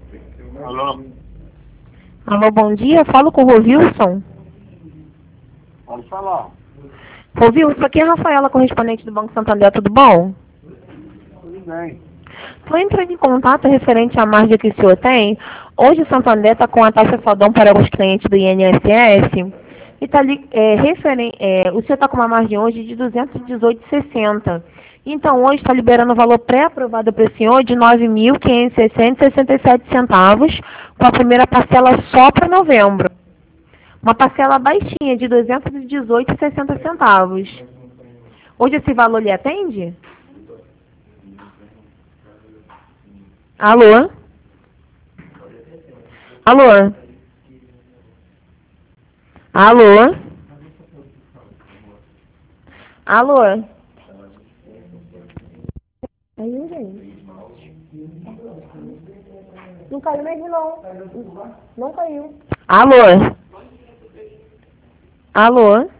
Alô? Alô, bom dia. Falo com o Rovilson. Pode falar. Rovilson, aqui é a Rafaela, correspondente do Banco Santander. Tudo bom? Tudo bem. Estou entrando em contato referente à margem que o senhor tem. Hoje o Santander está com a taxa saldão para os clientes do INSS. E tá ali, o senhor está com uma margem hoje de 218,60. Então, hoje está liberando o valor pré-aprovado para o senhor de R$ 9.560,67, com a primeira parcela só para novembro. Uma parcela baixinha de R$ 218,60. Hoje esse valor lhe atende? Alô? Alô? Alô? Alô? Aí, gente. Não caiu mesmo, não. Não caiu. Alô? Alô?